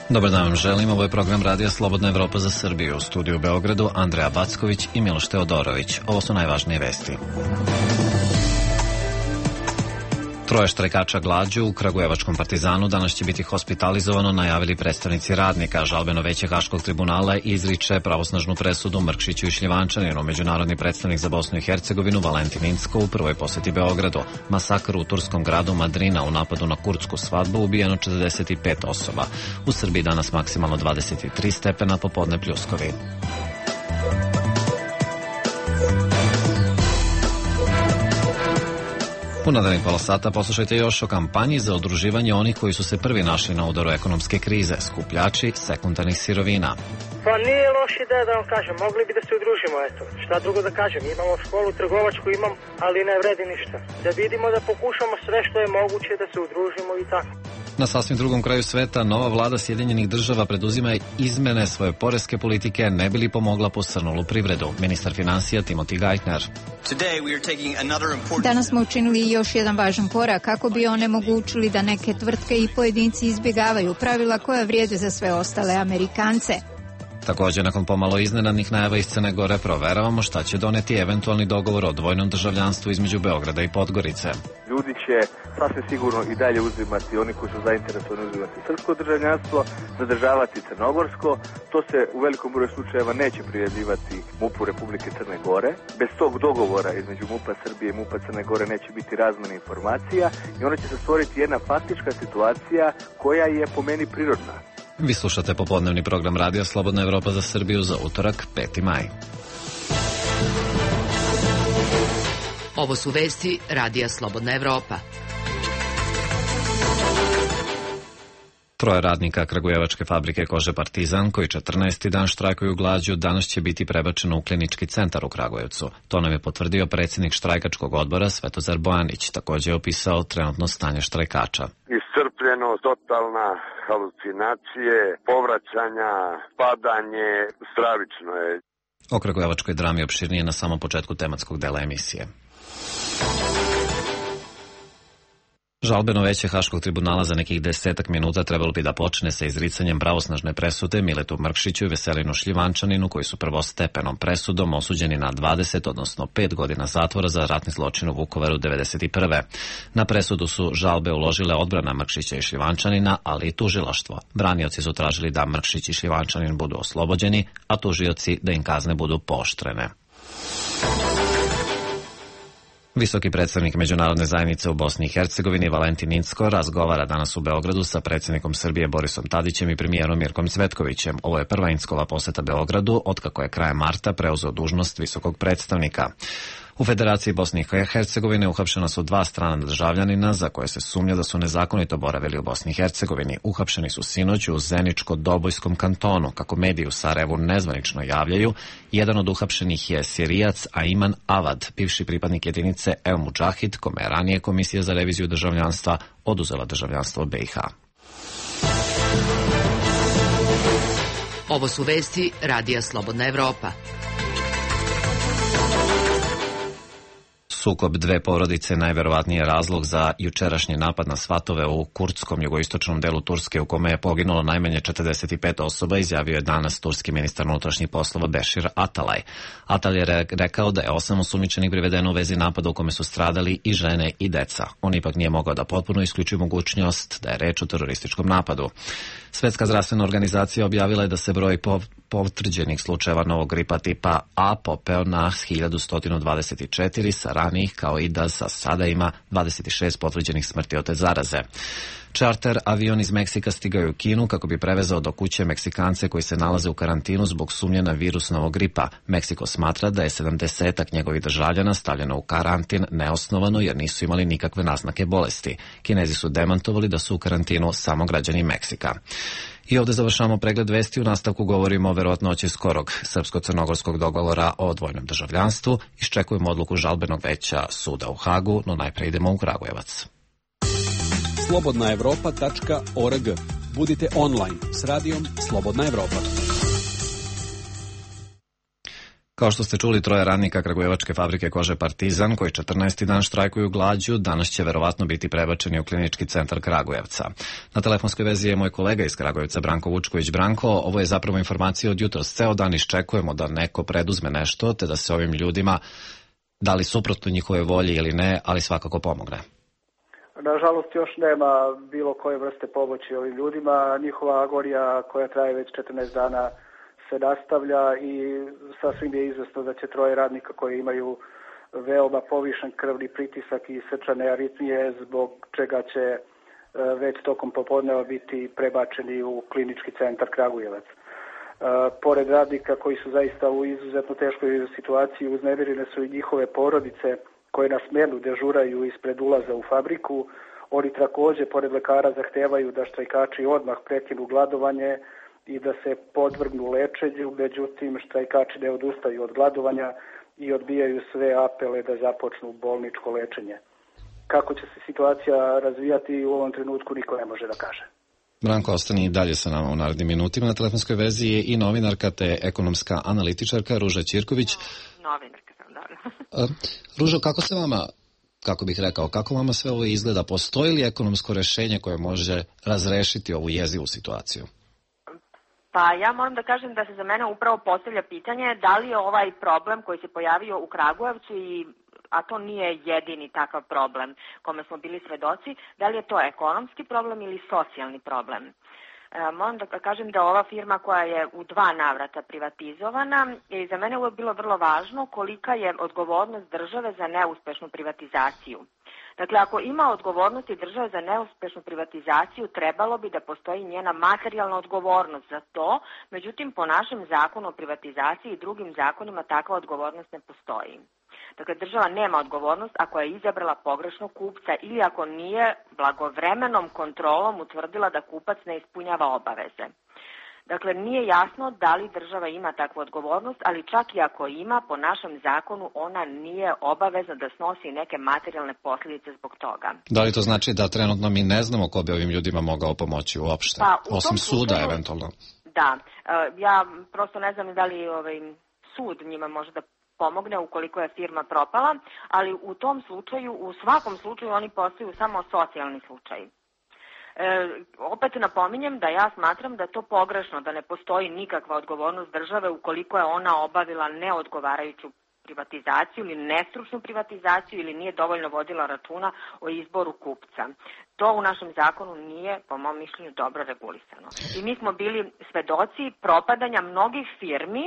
Dobar dan vam želim, ovo je program Radija Slobodna Evropa za Srbiju. U studiju u Beogradu Andreja Backović i Miloš Teodorović. Ovo su najvažnije vesti. Troje štrajkača glađu u Kragujevačkom Partizanu danas će biti hospitalizovano, najavili predstavnici radnika. Žalbeno veće Haškog tribunala izriče pravosnažnu presudu Mrkšiću i Šljivančaninu. Međunarodni predstavnik za Bosnu i Hercegovinu Valentin Incko u prvoj poseti Beogradu. Masakr u turskom gradu Madrina u napadu na kurdsku svadbu, ubijeno 45 osoba. U Srbiji danas maksimalno 23 stepena, popodne pljuskovi. U narednih pola sata poslušajte još o kampanji za udruživanje onih koji su se prvi našli na udaru ekonomske krize, skupljači sekundarnih sirovina. Pa nije loš ideja da vam kažem, mogli bi da se udružimo, eto. Šta drugo da kažem, imamo školu trgovačku, ali ne vredi ništa. Da vidimo, da pokušamo sve što je moguće da se udružimo i tako. Na sasvim drugom kraju sveta, nova vlada Sjedinjenih država preduzima izmene svoje poreske politike ne bi li pomogla posrnulu privredu. Ministar finansija Timothy Geithner. Danas smo učinili još jedan važan korak kako bi onemogućili da neke tvrtke i pojedinci izbjegavaju pravila koja vrijede za sve ostale Amerikance. Također, nakon pomalo iznenadnih najava iz Crne Gore, proveravamo šta će doneti eventualni dogovor o dvojnom državljanstvu između Beograda i Podgorice. Ljudi će sasvim sigurno i dalje uzimati, oni koji su zainteresovani uzimati srpsko državljanstvo, zadržavati crnogorsko. To se u velikom broju slučajeva neće prijavljivati MUP-u Republike Crne Gore. Bez tog dogovora između MUP-a Srbije i MUP-a Crne Gore neće biti razmjene informacija i onda će se stvoriti jedna faktička situacija koja je po meni prirodna. Vi slušate popodnevni program Radija Slobodna Evropa za Srbiju za utorak, 5. maj. Ovo su vesti Radija Slobodna Evropa. Troje radnika Kragujevačke fabrike kože Partizan, koji 14. dan štrajkuju glađu, danas će biti prebačeno u klinički centar u Kragujevcu. To nam je potvrdio predsjednik štrajkačkog odbora Svetozar Bojanić. Također je opisao trenutno stanje štrajkača. Iscrpljenost, totalna halucinacije, povraćanja, padanje, stravično je. O kragujevačkoj drami opširnije na samom početku tematskog dela emisije. Žalbeno veće Haškog tribunala za nekih 10 minuta trebalo bi da počne sa izricanjem pravosnažne presude Miletu Mrkšiću i Veselinu Šljivančaninu, koji su prvostepenom presudom osuđeni na 20, odnosno 5 godina zatvora za ratni zločin u Vukovaru 1991. Na presudu su žalbe uložile odbrana Mrkšića i Šljivančanina, ali i tužilaštvo. Branioci su tražili da Mrkšić i Šljivančanin budu oslobođeni, a tužioci da im kazne budu pooštrene. Visoki predstavnik međunarodne zajednice u Bosni i Hercegovini Valentin Incko razgovara danas u Beogradu sa predsjednikom Srbije Borisom Tadićem i premijerom Mirkom Cvetkovićem. Ovo je prva Inckova poseta Beogradu otkako je krajem marta preuzeo dužnost visokog predstavnika. U Federaciji Bosne i Hercegovine uhapšena su 2 strana državljanina za koje se sumnja da su nezakonito boravili u Bosni i Hercegovini. Uhapšeni su sinoć u Zeničko-Dobojskom kantonu. Kako mediji u Sarajevu nezvanično javljaju, jedan od uhapšenih je Sirijac Aiman Avad, bivši pripadnik jedinice El Mudžahid, kome je ranije Komisija za reviziju državljanstva oduzela državljanstvo BiH. Ovo su vesti Radija Slobodna Evropa. Sukob dve porodice najverovatniji je razlog za jučerašnji napad na svatove u kurdskom jugoistočnom delu Turske, u kome je poginulo najmanje 45 osoba, izjavio je danas turski ministar unutrašnjih poslova Bešir Atalay. Atalay je rekao da je 8 osumnjičenih privedeno u vezi napada u kome su stradali i žene i deca. On ipak nije mogao da potpuno isključi mogućnost da je reč o terorističkom napadu. Svetska zdravstvena organizacija objavila je da se broj potvrđenih slučajeva novog gripa tipa A popeo na 1124 sa ranijih, kao i da za sada ima 26 potvrđenih smrti od te zaraze. Čarter avion iz Meksika stigao je u Kinu kako bi prevezao do kuće Meksikance koji se nalaze u karantinu zbog sumnje na virus novog gripa. Meksiko smatra da je 70 njegovih državljana stavljeno u karantin neosnovano jer nisu imali nikakve naznake bolesti. Kinezi su demantovali da su u karantinu samo građani Meksika. I ovdje završavamo pregled vesti, u nastavku govorimo o verovatnoći skorog srpsko-crnogorskog dogovora o dvojnom državljanstvu. Iščekujemo odluku žalbenog veća suda u Hagu, no najprije idemo u Kragujevac. slobodnaevropa.org. Budite online s radijom Slobodna Evropa. Kao što ste čuli, 3 radnika kragujevačke fabrike kože Partizan, koji 14. dan štrajkuju glađu, danas će verovatno biti prebačeni u klinički centar Kragujevca. Na telefonskoj vezi je moj kolega iz Kragujevca, Branko Vučković. Branko, ovo je zapravo informacija od jutros. Ceo dan iščekujemo da neko preduzme nešto, te da se ovim ljudima, da li suprotno njihove volje ili ne, ali svakako pomogne. Nažalost, još nema bilo koje vrste pomoći ovim ljudima. Njihova agonija koja traje već 14 dana se nastavlja i sasvim je izvesno da će 3 radnika koji imaju veoma povišen krvni pritisak i srčane aritmije, zbog čega će već tokom popodneva biti prebačeni u klinički centar Kragujevac. Pored radnika koji su zaista u izuzetno teškoj situaciji, uznemirene su i njihove porodice koje na smjenu dežuraju ispred ulaza u fabriku. Oni također, pored lekara, zahtevaju da štrajkači odmah prekinu gladovanje i da se podvrgnu lečenju, međutim štrajkači ne odustaju od gladovanja i odbijaju sve apele da započnu bolničko lečenje. Kako će se situacija razvijati u ovom trenutku niko ne može da kaže. Branko, ostani i dalje sa nama u narednim minutima. Na telefonskoj vezi je i novinarka te ekonomska analitičarka Ruža Ćirković. Novinarka sam, da. Ružo, kako se vama, kako bih rekao, kako vama sve ovo izgleda? Postoji li ekonomsko rešenje koje može razrešiti ovu jezivu situaciju? Pa ja moram da kažem da se za mene upravo postavlja pitanje da li je ovaj problem koji se pojavio u Kragujevcu, a to nije jedini takav problem kome smo bili svedoci, da li je to ekonomski problem ili socijalni problem. Moram da kažem da ova firma koja je u 2 navrata privatizovana je za mene uvijek bilo vrlo važno kolika je odgovornost države za neuspešnu privatizaciju. Dakle, ako ima odgovornosti države za neuspešnu privatizaciju, trebalo bi da postoji njena materijalna odgovornost za to, međutim, po našem zakonu o privatizaciji i drugim zakonima takva odgovornost ne postoji. Dakle, država nema odgovornost ako je izabrala pogrešnog kupca ili ako nije blagovremenom kontrolom utvrdila da kupac ne ispunjava obaveze. Dakle, nije jasno da li država ima takvu odgovornost, ali čak i ako ima, po našem zakonu ona nije obavezna da snosi neke materijalne posljedice zbog toga. Da li to znači da trenutno mi ne znamo ko bi ovim ljudima mogao pomoći uopšte, osim suda eventualno? Da, ja prosto ne znam da li sud njima može da pomogne ukoliko je firma propala, ali u tom slučaju, u svakom slučaju oni postaju samo socijalni slučaj. Opet napominjem da ja smatram da je to pogrešno, da ne postoji nikakva odgovornost države ukoliko je ona obavila neodgovarajuću privatizaciju ili nestručnu privatizaciju ili nije dovoljno vodila računa o izboru kupca. To u našem zakonu nije, po mom mišljenju, dobro regulisano. I mi smo bili svedoci propadanja mnogih firmi,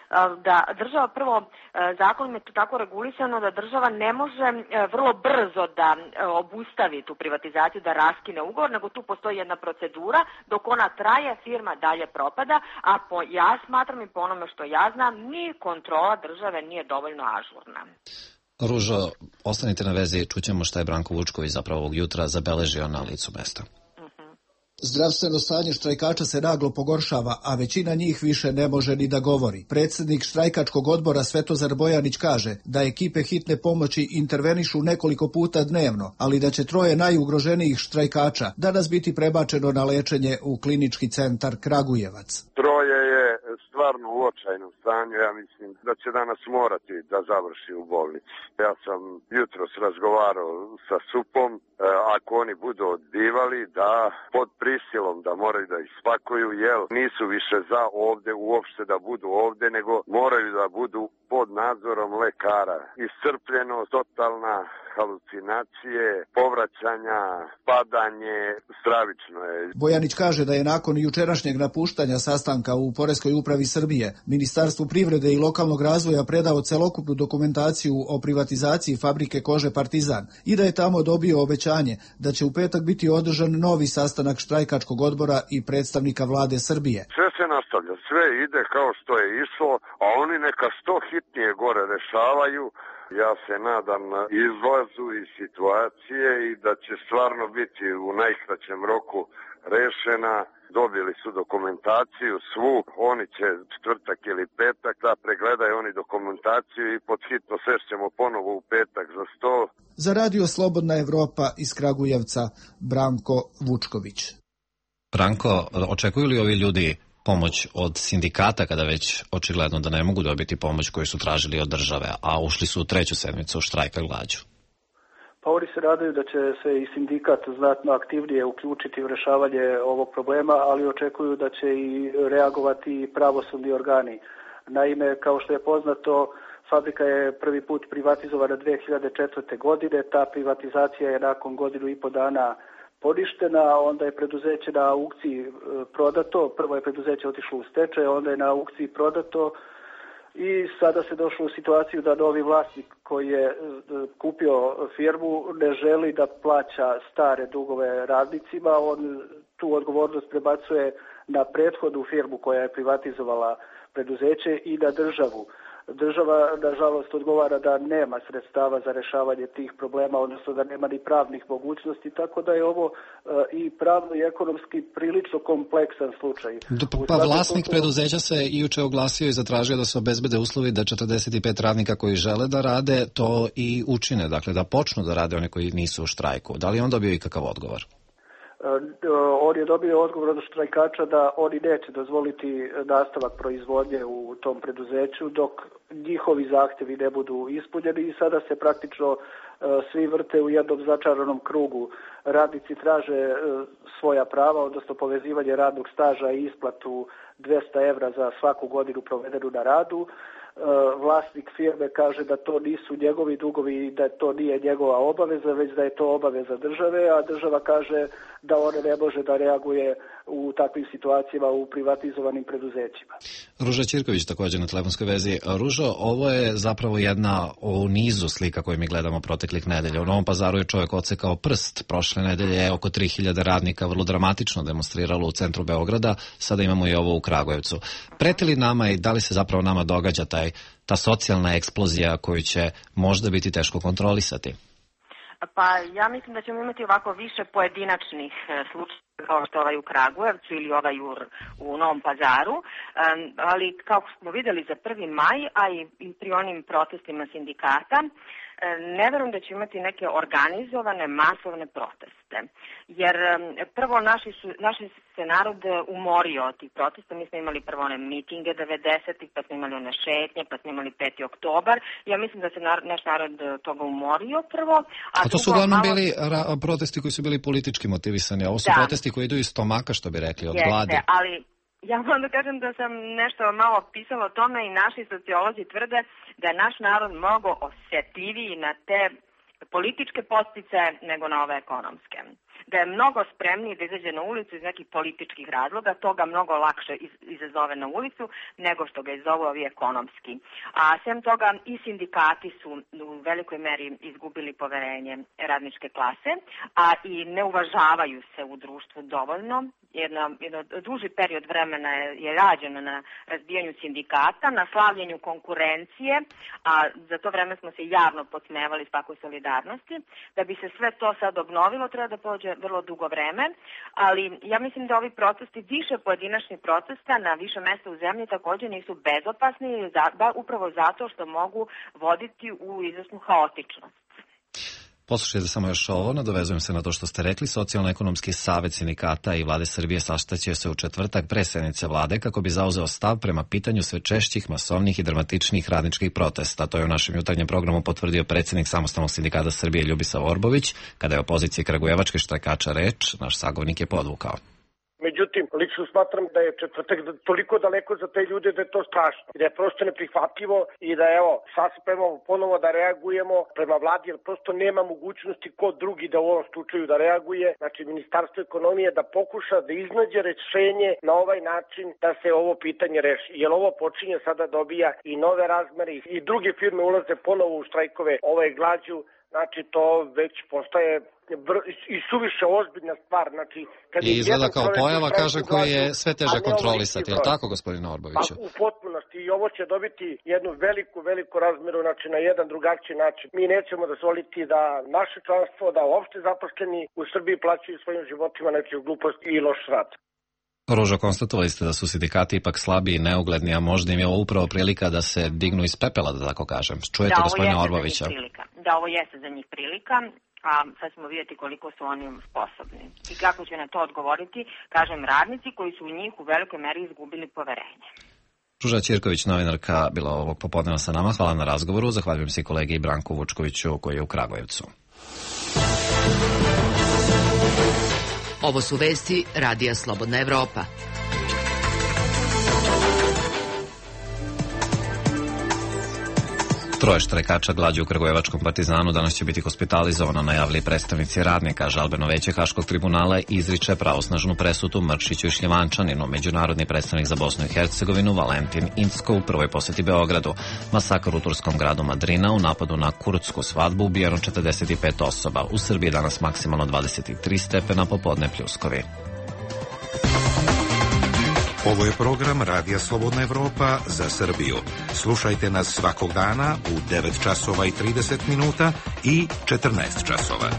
da država prvo, zakonom je to tako regulisano da država ne može vrlo brzo da obustavi tu privatizaciju, da raskine ugovor, nego tu postoji jedna procedura, dok ona traje, firma dalje propada, a ja smatram i po onome što ja znam, ni kontrola države nije dovoljno ažurna. Ružo, ostanite na vezi, čućemo šta je Branko Vučković zapravo ovog jutra zabeležio na licu mesta. Zdravstveno stanje štrajkača se naglo pogoršava, a većina njih više ne može ni da govori. Predsjednik štrajkačkog odbora Svetozar Bojanić kaže da ekipe hitne pomoći intervenišu nekoliko puta dnevno, ali da će 3 najugroženijih štrajkača danas biti prebačeno na lečenje u klinički centar Kragujevac. 3 je stvarno u očajnom stanju, ja mislim da će danas morati da završi u bolnici. Ja sam jutros razgovarao sa SUP-om, ako oni budu odbivali da pod prisilom da moraju da ih spakuju, jer nisu više za ovde uopšte da budu ovde, nego moraju da budu pod nadzorom lekara. Iscrpljenost, totalna halucinacije, povraćanja, padanje, stravično je. Bojanić kaže da je nakon jučerašnjeg napuštanja sastanka u Poreskoj upravi Srbije, Ministarstvu privrede i lokalnog razvoja predao celokupnu dokumentaciju o privatizaciji fabrike kože Partizan i da je tamo dobio obećanje da će u petak biti održan novi sastanak štrajkačkog odbora i predstavnika vlade Srbije. Sve se nastavlja, sve ide kao što je išlo, a oni neka što hitnije gore rešavaju. Ja se nadam izlazu iz situacije i da će stvarno biti u najkraćem roku rešena. Dobili su dokumentaciju svu, oni će četvrtak ili petak da pregledaju oni dokumentaciju i pod hitno sešćemo ponovo u petak za sto. Za radio Slobodna Evropa iz Kragujevca, Branko Vučković. Branko, očekuju li ovi ljudi pomoć od sindikata kada već očigledno da ne mogu dobiti pomoć koju su tražili od države, a ušli su u 3. sedmicu štrajka glađu? Pa oni se nadaju da će se i sindikat znatno aktivnije uključiti u rešavanje ovog problema, ali očekuju da će i reagovati pravosudni organi. Naime, kao što je poznato, fabrika je prvi put privatizovana 2004. godine, ta privatizacija je nakon 1,5 dana poništena, onda je preduzeće na aukciji prodato, prvo je preduzeće otišlo u stečaj, onda je na aukciji prodato i sada se došlo u situaciju da novi vlasnik koji je kupio firmu ne želi da plaća stare dugove radnicima, on tu odgovornost prebacuje na prethodnu firmu koja je privatizovala preduzeće i na državu. Država, nažalost, odgovara da nema sredstava za rešavanje tih problema, odnosno da nema ni pravnih mogućnosti, tako da je ovo i pravno i ekonomski prilično kompleksan slučaj. Pa vlasnik preduzeća se i juče oglasio i zatražio da se obezbede uslovi da 45 radnika koji žele da rade to i učine, dakle da počnu da rade oni koji nisu u štrajku. Da li on dobio ikakav odgovor? On je dobio odgovor od štrajkača da oni neće dozvoliti nastavak proizvodnje u tom preduzeću dok njihovi zahtjevi ne budu ispunjeni i sada se praktično svi vrte u jednom začaranom krugu. Radnici traže svoja prava, odnosno povezivanje radnog staža i isplatu 200 evra za svaku godinu provedenu na radu. Vlasnik firme kaže da to nisu njegovi dugovi i da to nije njegova obaveza, već da je to obaveza države, a država kaže da ona ne može da reaguje u takvim situacijama u privatizovanim preduzećima. Ruža Ćirković također na telefonskoj vezi. Ružo, ovo je zapravo jedna u nizu slika koje mi gledamo proteklih nedelja. U Novom Pazaru je čovjek odsekao prst. Prošle nedelje je oko 3000 radnika vrlo dramatično demonstriralo u centru Beograda. Sada imamo i ovo u Kragujevcu. Preti li nama i da li se zapravo nama događa ta socijalna eksplozija koju će možda biti teško kontrolisati? Pa ja mislim da ćemo imati ovako više pojedinačnih slučaja kao što ovaj u Kragujevcu ili ovaj u Novom Pazaru, ali kao smo videli za 1. maj, a i pri onim protestima sindikata, ne verujem da će imati neke organizovane masovne proteste. Jer prvo naši se narod umorio od tih protesta. Mi smo imali prvo one mitinge 90-ih, pa smo imali one šetnje, pa smo imali 5. oktobar. Ja mislim da se naš narod toga umorio prvo. A to su uglavnom bili protesti koji su bili politički motivisani, a ovo su protesti koji idu iz stomaka, što bi rekli, od gladi. Ali ja moram da kažem da sam nešto malo pisala o tome i naši sociolozi tvrde da je naš narod mnogo osjetljiviji na te političke podsticaje nego na ove ekonomske. Da je mnogo spremniji da izađe na ulicu iz nekih političkih razloga, to ga mnogo lakše izazove na ulicu nego što ga izovu ovi ekonomski. A sem toga i sindikati su u velikoj meri izgubili poverenje radničke klase, a i ne uvažavaju se u društvu dovoljno. Jedno duži period vremena je rađeno na razbijanju sindikata, na slavljenju konkurencije, a za to vreme smo se javno podsmevali s takvoj solidarnosti. Da bi se sve to sad obnovilo, treba da prođe vrlo dugo vreme, ali ja mislim da ovi protesti, više pojedinačnih protesta na više mesta u zemlji također nisu bezopasni, upravo zato što mogu voditi u izvesnu haotičnost. Poslušajte samo još ovo, nadovezujem se na to što ste rekli. Socijalno-ekonomski savet sindikata i vlade Srbije sastaće se u četvrtak pre sednice vlade kako bi zauzeo stav prema pitanju sve češćih, masovnih i dramatičnih radničkih protesta. To je u našem jutarnjem programu potvrdio predsjednik Samostalnog sindikata Srbije Ljubisav Orbović. Kada je opoziciji kragujevačkih štrajkača reč, naš sagovornik je podvukao. Međutim, lično smatram da je četvrtak toliko daleko za te ljude da je to strašno. Da je prosto neprihvatljivo i da evo, sad se spremamo ponovo da reagujemo prema vladi, jer prosto nema mogućnosti ko drugi da u ovom slučaju da reaguje. Znači, Ministarstvo ekonomije da pokuša da iznađe rešenje na ovaj način da se ovo pitanje reši. Jer ovo počinje sada dobija i nove razmere i druge firme ulaze ponovo u štrajkove, glađu. Znači, to već postaje i suviše ozbiljna stvar. Znači, i izgleda kao pojava, kaže, koja je sve teže kontrolisati. Je li tako, gospodine Orboviću? Pa, u potpunosti. I ovo će dobiti jednu veliku razmeru, znači, na jedan drugačiji način. Mi nećemo dozvoliti da naše članstvo, da uopšte zaposleni u Srbiji plaćaju svojim životima neke gluposti i loš rad. Ružo, konstatovali ste da su sindikati ipak slabiji i neugledni, a možda im je ovo upravo prilika da se dignu iz pepela, da tako kažem. Čujete gospodina Orbovića? Da, ovo jeste za njih prilika. a sad ćemo vidjeti koliko su oni sposobni. I kako će na to odgovoriti, kažem, radnici koji su u njih u velikoj meri izgubili poverenje. Ruža Ćirković, novinarka, bila ovog popodneva sa nama. Hvala na razgovoru. Zahvaljujem se kolegi Branku Vučkoviću koji je u Kragujevcu. Ovo su vesti Radija Slobodna Evropa. Troje štrajkača glađu u Kragujevačkom Partizanu danas će biti hospitalizovano, najavili predstavnici radnika. Žalbeno veće Haškog tribunala izriče pravosnažnu presudu Mrkšiću i Šljivančaninu. Međunarodni predstavnik za Bosnu i Hercegovinu Valentin Incko u prvoj posjeti Beogradu. Masakr u turskom gradu Madrina, u napadu na kurdsku svadbu ubijeno 45 osoba. U Srbiji danas maksimalno 23 stepena, popodne pljuskovi. Ovo je program Radija Slobodna Evropa za Srbiju. Slušajte nas svakog dana u 9 časova i 30 minuta i 14 časova.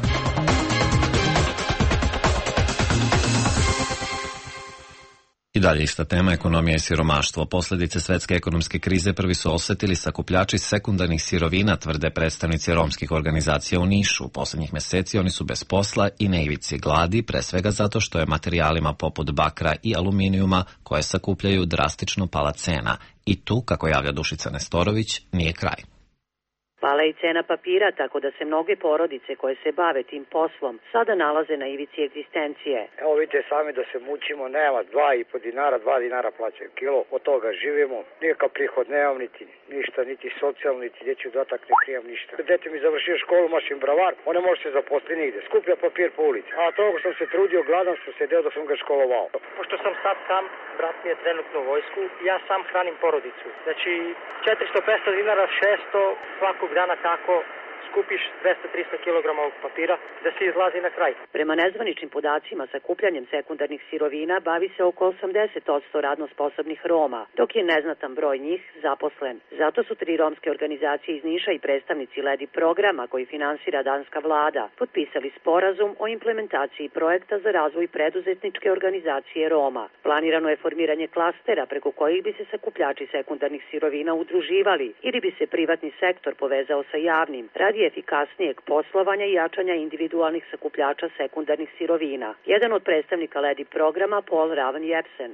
I dalje ista tema, ekonomija i siromaštvo. Posljedice svetske ekonomske krize prvi su osetili sakupljači sekundarnih sirovina, tvrde predstavnici romskih organizacija u Nišu. U posljednjih mjeseci oni su bez posla i na ivici gladi, pre svega zato što je materijalima poput bakra i aluminijuma koje sakupljaju drastično pala cena. I tu, kako javlja Dušica Nestorović, nije kraj. Pala i cena papira, tako da se mnoge porodice koje se bave tim poslom sada nalaze na ivici egzistencije. Evo vidite sami da se mučimo, nema 2,5 dinara, 2 dinara plaćaju kilo, od toga živimo, nikakav prihod nemam, ništa, niti socijalno, niti dječji dodatak, ne primam ništa. Dete mi završio školu, mašim bravar, on ne može se zaposliti nigde, skuplja papir po ulici. A toga sam se trudio, gladan sam se deo da sam ga školovao. Pošto sam sad sam, brat mi je trenutno u vojsku, ja sam hranim porodicu. Znači 400-500 dinara, 600 svakog dana tako skupiš 200-300 kg ovog papira da se izlazi na kraj. Prema nezvaničnim podacima, sakupljanjem sekundarnih sirovina bavi se oko 80% radno sposobnih Roma, dok je neznatan broj njih zaposlen. Zato su 3 romske organizacije iz Niša i predstavnici LEDI programa koji finansira danska vlada potpisali sporazum o implementaciji projekta za razvoj preduzetničke organizacije Roma. Planirano je formiranje klastera preko kojih bi se sakupljači sekundarnih sirovina udruživali ili bi se privatni sektor povezao sa javnim radi efikasnijeg poslovanja i jačanja individualnih sakupljača sekundarnih sirovina. Jedan od predstavnika LEDI programa, Paul Raven Jepsen.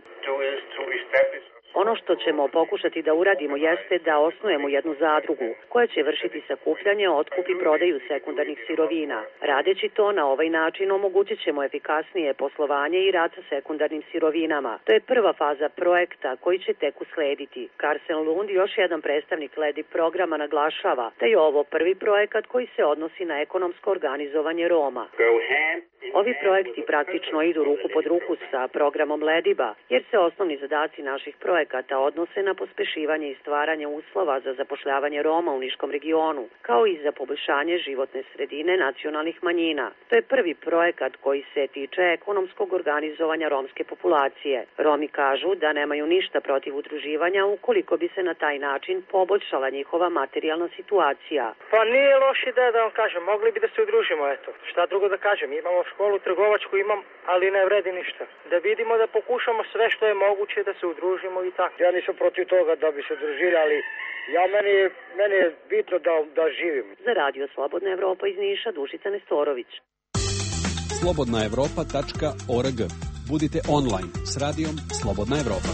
Ono što ćemo pokušati da uradimo jeste da osnujemo jednu zadrugu koja će vršiti sakupljanje, otkup i prodaju sekundarnih sirovina. Radeći to na ovaj način omogućit ćemo efikasnije poslovanje i rad sa sekundarnim sirovinama. To je prva faza projekta koji će tek uslediti. Karsten Lund, još jedan predstavnik LEDI programa, naglašava da je ovo prvi projekat koji se odnosi na ekonomsko organizovanje Roma. Ovi projekti praktično idu ruku pod ruku sa programom LEDIBA, jer se osnovni zadaci naših projekata odnose na pospešivanje i stvaranje uslova za zapošljavanje Roma u Niškom regionu, kao i za poboljšanje životne sredine nacionalnih manjina. To je prvi projekat koji se tiče ekonomskog organizovanja romske populacije. Romi kažu da nemaju ništa protiv udruživanja ukoliko bi se na taj način poboljšala njihova materijalna situacija. Pa nije loš ideja da vam kažem, mogli bi da se udružimo, eto. Šta drugo da kažem, imamo školu trgovačku imam, ali ne vredi ništa. Da vidimo da pokušamo sve što je moguće da se udružimo i tako. Ja nisam protiv toga da bi se udružili, ali meni je bitno da živim. Za Radio Slobodna Evropa iz Niša, Dušica Nestorović. slobodnaevropa.org. Budite online s radijom Slobodna Evropa.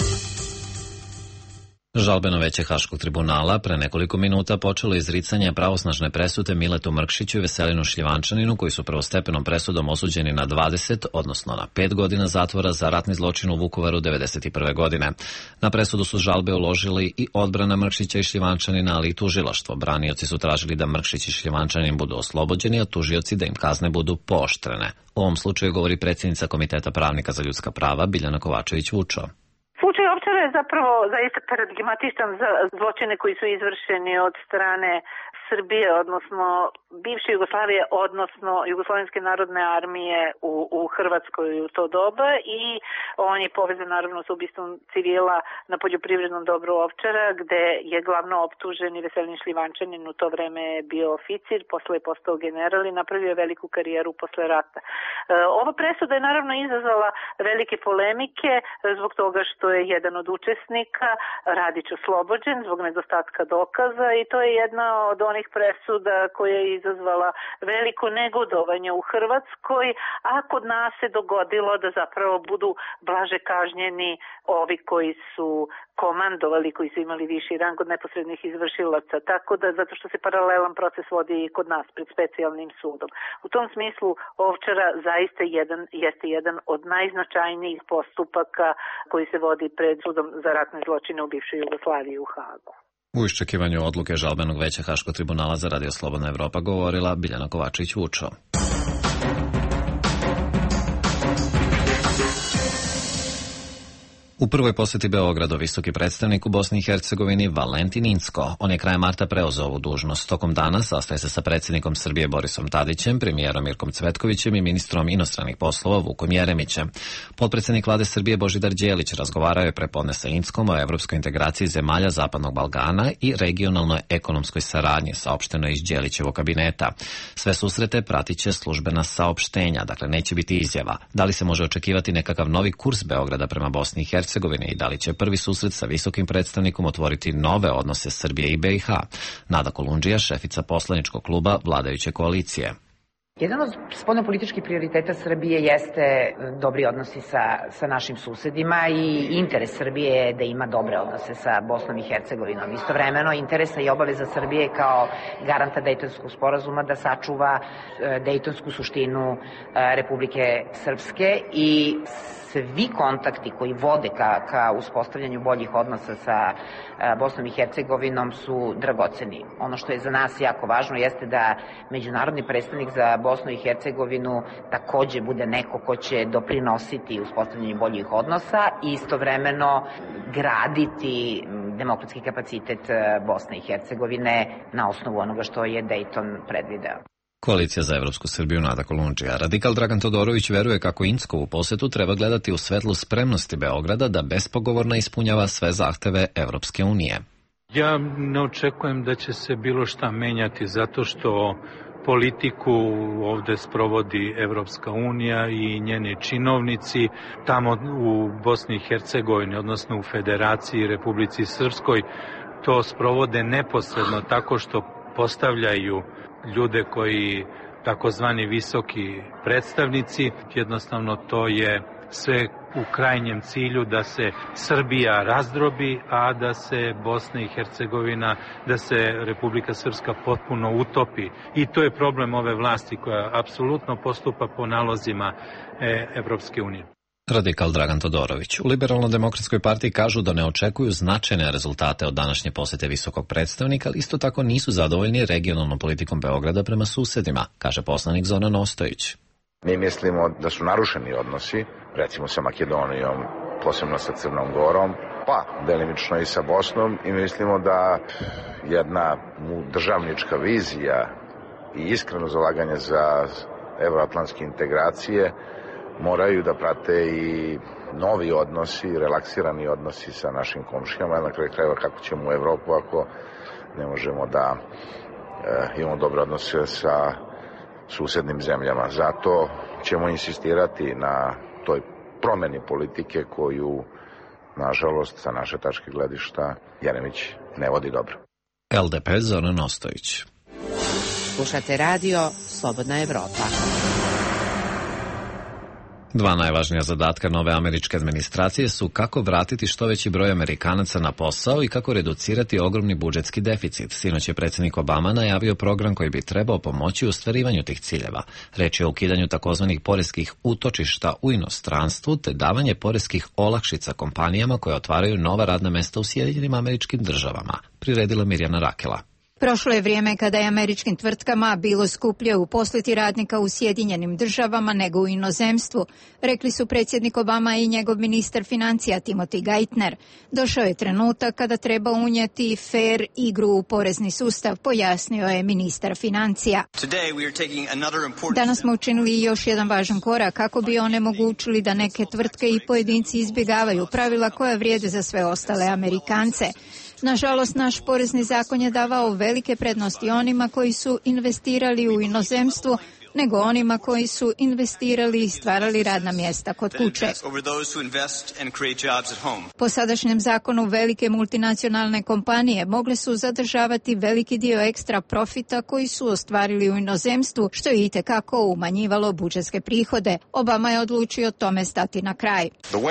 Žalbeno veće Haškog tribunala pre nekoliko minuta počelo izricanje pravosnažne presude Miletu Mrkšiću i Veselinu Šljivančaninu, koji su prvostepenom presudom osuđeni na 20, odnosno na 5 godina zatvora za ratni zločin u Vukovaru 1991. godine. Na presudu su žalbe uložili i odbrana Mrkšića i Šljivančanina, ali i tužilaštvo. Branioci su tražili da Mrkšić i Šljivančanin budu oslobođeni, a tužioci da im kazne budu pooštrene. U ovom slučaju govori predsjednica Komiteta pravnika za ljudska prava Biljana Kovačević-Vučo. Slučaj Ovčara je zapravo zaista paradigmatičan za zločine koji su izvršeni od strane Srbije, odnosno bivše Jugoslavije, odnosno Jugoslovenske narodne armije u Hrvatskoj u to doba, i on je povezan naravno s ubistvom civila na poljoprivrednom dobru Ovčara, gde je glavno optužen Veselin Šljivančanin, u to vreme je bio oficir, posle je postao general i napravio veliku karijeru posle rata. Ova presuda je naravno izazvala velike polemike zbog toga što je jedan od učesnika, Radić, oslobođen zbog nedostatka dokaza, i to je jedna od onih samih presuda koja je izazvala veliko negodovanje u Hrvatskoj, a kod nas se dogodilo da zapravo budu blaže kažnjeni ovi koji su komandovali, koji su imali viši rang od neposrednih izvršilaca, tako da zato što se paralelan proces vodi i kod nas pred specijalnim sudom. U tom smislu Ovčara zaista jeste jedan od najznačajnijih postupaka koji se vodi pred sudom za ratne zločine u bivšoj Jugoslaviji u Hagu. U iščekivanju odluke žalbenog veća Haškog tribunala za Radio Slobodna Evropa govorila Biljana Kovačević-Vučo. U prvoj poseti Beogradu visoki predstavnik u Bosni i Hercegovini Valentin Incko. On je krajem marta preuzeo ovu dužnost. Tokom dana sastaje se sa predsjednikom Srbije Borisom Tadićem, premijerom Mirkom Cvetkovićem i ministrom inostranih poslova Vukom Jeremićem. Potpredsjednik vlade Srbije Božidar Đelić razgovarao je prepodne sa Inckom o evropskoj integraciji zemalja Zapadnog Balkana i regionalnoj ekonomskoj saradnji, saopšteno iz Đelićevog kabineta. Sve susrete pratit će službena saopštenja, dakle neće biti izjava. Da li se može očekivati nekakav novi kurs Beograda prema Bosni i Hercegovini i da li će prvi susret sa visokim predstavnikom otvoriti nove odnose Srbije i BiH? Nada Kolundžija, šefica poslaničkog kluba vladajuće koalicije. Jedan od spoljnopolitičkih prioriteta Srbije jeste dobri odnosi sa našim susedima i interes Srbije je da ima dobre odnose sa Bosnom i Hercegovinom. Istovremeno, interesa i obaveza Srbije kao garanta Dejtonskog sporazuma da sačuva dejtonsku suštinu Republike Srpske i svi kontakti koji vode ka uspostavljanju boljih odnosa sa Bosnom i Hercegovinom su dragoceni. Ono što je za nas jako važno jeste da međunarodni predstavnik za Bosnu i Hercegovinu takođe bude neko ko će doprinositi uspostavljanju boljih odnosa i istovremeno graditi demokratski kapacitet Bosne i Hercegovine na osnovu onoga što je Dejton predvideo. Koalicija za Evropsku Srbiju Nada Kolundžija. Radikal Dragan Todorović veruje kako Inckovu posetu treba gledati u svetlu spremnosti Beograda da bespogovorno ispunjava sve zahteve Evropske unije. Ja ne očekujem da će se bilo šta menjati zato što politiku ovde sprovodi Evropska unija i njeni činovnici tamo u Bosni i Hercegovini, odnosno u Federaciji Republici Srpskoj, to sprovode neposredno tako što postavljaju ljude koji takozvani visoki predstavnici. Jednostavno to je sve u krajnjem cilju da se Srbija razdrobi, a da se Bosna i Hercegovina, da se Republika Srpska potpuno utopi. I to je problem ove vlasti koja apsolutno postupa po nalozima Evropske unije. Radikal Dragan Todorović. U Liberalno-demokratskoj partiji kažu da ne očekuju značajne rezultate od današnje posete visokog predstavnika, ali isto tako nisu zadovoljni regionalnom politikom Beograda prema susedima, kaže poslanik Zoran Ostojić. Mi mislimo da su narušeni odnosi, recimo sa Makedonijom, posebno sa Crnom Gorom, pa delimično i sa Bosnom, i mislimo da jedna državnička vizija i iskreno zalaganje za evroatlantske integracije moraju da prate i novi odnosi, relaksirani odnosi sa našim komšijama, na kraju krajeva kako ćemo u Evropu ako ne možemo da imamo dobre odnose sa susednim zemljama. Zato ćemo insistirati na toj promeni politike koju, nažalost, sa naše tačke gledišta, Jeremić ne vodi dobro. LDP Zoran Ostojić. Slušate radio Slobodna Evropa. Dva najvažnija zadatka nove američke administracije su kako vratiti što veći broj Amerikanaca na posao i kako reducirati ogromni budžetski deficit. Sinoć je predsjednik Obama najavio program koji bi trebao pomoći u ostvarivanju tih ciljeva. Reč je o ukidanju takozvanih poreskih utočišta u inostranstvu te davanje poreskih olakšica kompanijama koje otvaraju nova radna mesta u Sjedinjenim Američkim Državama, priredila Mirjana Rakela. Prošlo je vrijeme kada je američkim tvrtkama bilo skuplje uposliti radnika u Sjedinjenim Državama nego u inozemstvu, rekli su predsjednik Obama i njegov ministar financija Timothy Geithner. Došao je trenutak kada treba unijeti fair igru u porezni sustav, pojasnio je ministar financija. Danas smo učinili još jedan važan korak kako bi onemogućili da neke tvrtke i pojedinci izbjegavaju pravila koja vrijede za sve ostale Amerikance. Nažalost, naš porezni zakon je davao velike prednosti onima koji su investirali u inozemstvu, nego onima koji su investirali i stvarali radna mjesta kod kuće. Po sadašnjem zakonu velike multinacionalne kompanije mogle su zadržavati veliki dio ekstra profita koji su ostvarili u inozemstvu, što je itekako umanjivalo budžetske prihode. Obama je odlučio tome stati na kraj.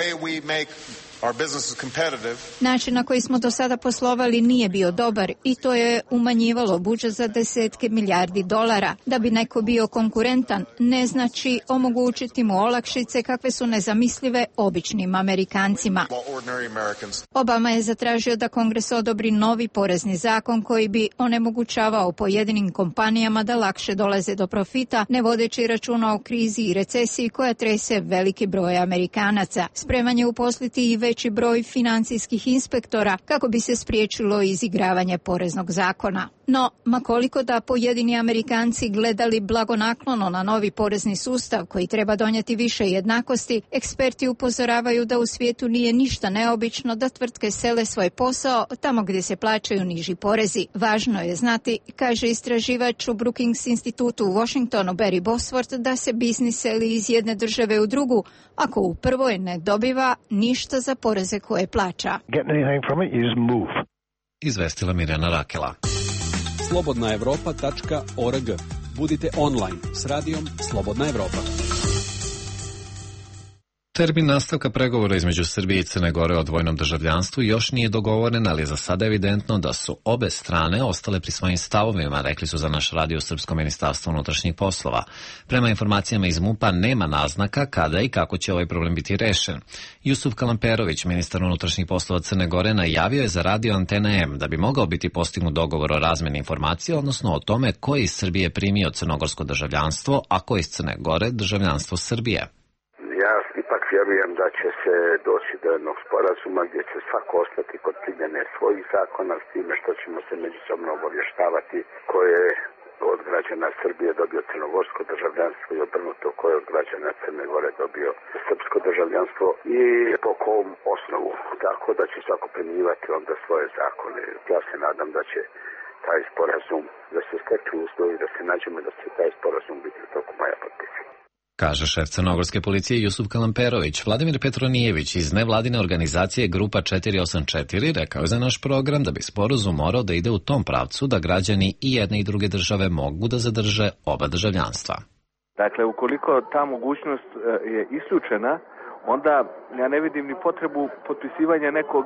Način na koji smo do sada poslovali nije bio dobar i to je umanjivalo budžet za desetke milijardi dolara. Da bi neko bio konkurentan ne znači omogućiti mu olakšice kakve su nezamislive običnim Amerikancima. Obama je zatražio da Kongres odobri novi porezni zakon koji bi onemogućavao pojedinim kompanijama da lakše dolaze do profita, ne vodeći računa o krizi i recesiji koja trese veliki broj Amerikanaca. Spreman je uposliti i veći broj financijskih inspektora kako bi se spriječilo izigravanje poreznog zakona. No, ma koliko da pojedini Amerikanci gledali blagonaklono na novi porezni sustav koji treba donijeti više jednakosti, eksperti upozoravaju da u svijetu nije ništa neobično da tvrtke sele svoj posao tamo gdje se plaćaju niži porezi. Važno je znati, kaže istraživač u Brookings institutu u Washingtonu Barry Bosworth, da se biznis seli iz jedne države u drugu ako u prvoj ne dobiva ništa za poreze koje plaća. Izvestila Mirjana Rakela. Slobodnaevropa.org. Budite online s radijom Slobodna Evropa. Termin nastavka pregovora između Srbije i Crne Gore o dvojnom državljanstvu još nije dogovoren, ali je za sada evidentno da su obe strane ostale pri svojim stavovima, rekli su za naš radio Srpsko ministarstvo unutrašnjih poslova. Prema informacijama iz MUP-a nema naznaka kada i kako će ovaj problem biti rešen. Jusuf Kalamperović, ministar unutrašnjih poslova Crne Gore, najavio je za radio Antena M da bi mogao biti postignut dogovor o razmeni informacija, odnosno o tome ko iz Srbije primio crnogorsko državljanstvo, a ko iz Crne Gore državljanstvo Srbije. Ja ipak vjerujem da će se doći do jednog sporazuma gdje će svako ostati kod primjene svojih zakona, s time što ćemo se međusobno obavještavati koje je od građana Srbije dobio crnogorsko državljanstvo i obrnuto ko je od građana Crne Gore dobio srpsko državljanstvo i po kom osnovu. Tako da će svako primjenjivati onda svoje zakone. Ja se nadam da će taj sporazum, da se stekli uslovi, da se nađemo da će taj sporazum biti u toku maja potpisan. Kaže šef crnogorske policije Jusuf Kalamperović. Vladimir Petronijević iz nevladine organizacije Grupa 484 rekao je za naš program da bi sporazum morao da ide u tom pravcu da građani i jedne i druge države mogu da zadrže oba državljanstva. Dakle, ukoliko ta mogućnost je isključena, onda ja ne vidim ni potrebu potpisivanja nekog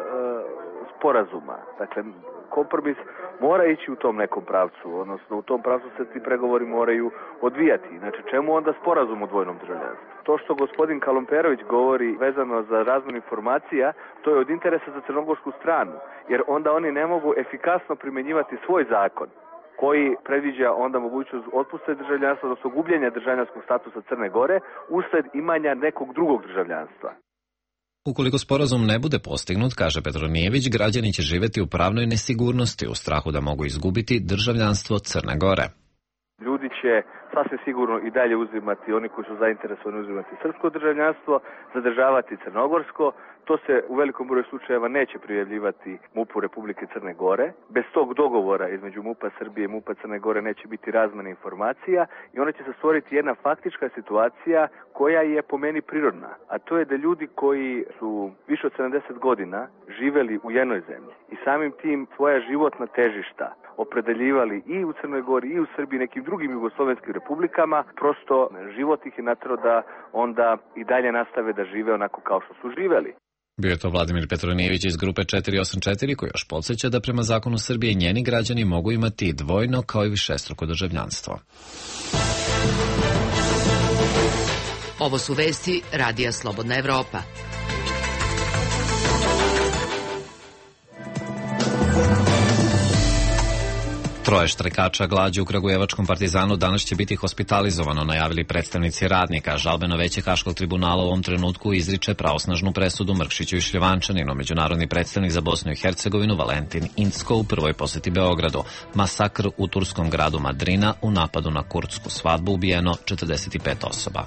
sporazuma. Dakle, kompromis mora ići u tom nekom pravcu, odnosno u tom pravcu se ti pregovori moraju odvijati. Znači, čemu onda sporazum o dvojnom državljanstvu? To što gospodin Kalamperović govori vezano za razmjenu informacija, to je od interesa za crnogorsku stranu, jer onda oni ne mogu efikasno primjenjivati svoj zakon koji predviđa onda mogućnost otpusta državljanstva, odnosno gubljenja državljanskog statusa Crne Gore usled imanja nekog drugog državljanstva. Ukoliko sporazum ne bude postignut, kaže Petronijević, građani će živjeti u pravnoj nesigurnosti u strahu da mogu izgubiti državljanstvo Crne Gore. Ljudi će sasvim sigurno i dalje uzimati, oni koji su zainteresovani uzimati srpsko državljanstvo, zadržavati crnogorsko. To se u velikom broju slučajeva neće prijavljivati MUP-u Republike Crne Gore. Bez tog dogovora između MUP-a Srbije i MUP-a Crne Gore neće biti razmjene informacija i ona će se stvoriti jedna faktička situacija koja je po meni prirodna. A to je da ljudi koji su više od 70 godina živeli u jednoj zemlji i samim tim svoja životna težišta opredeljivali i u Crnoj Gori i u Srbiji, nekim drugim jugoslovenskim republikama, prosto život ih je natrao da onda i dalje nastave da žive onako kao što su živeli. Bio je to Vladimir Petronijević iz Grupe 484 koji još podsjeća da prema zakonu Srbije njeni građani mogu imati dvojno kao i višestruko državljanstvo. Ovo su vesti Radija Slobodna Evropa. Troje štrajkača glađu u kragujevačkom Partizanu danas će biti hospitalizovano, najavili predstavnici radnika. Žalbeno veće Haškog tribunala u ovom trenutku izriče pravosnažnu presudu Mrkšiću i Šljivančaninu. Međunarodni predstavnik za Bosnu i Hercegovinu Valentin Incko u prvoj posjeti Beogradu. Masakr u turskom gradu Madrina, u napadu na kurdsku svadbu ubijeno 45 osoba.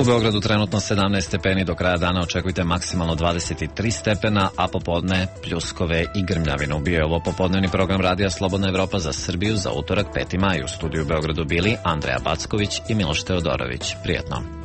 U Beogradu trenutno 17 stepeni, do kraja dana očekujte maksimalno 23 stepena, a popodne pljuskove i grmljavinu. Bio je ovo popodnevni program Radija Slobodna Evropa za Srbiju za utorak 5. maj. U studiju u Beogradu bili Andreja Backović i Miloš Teodorović. Prijetno.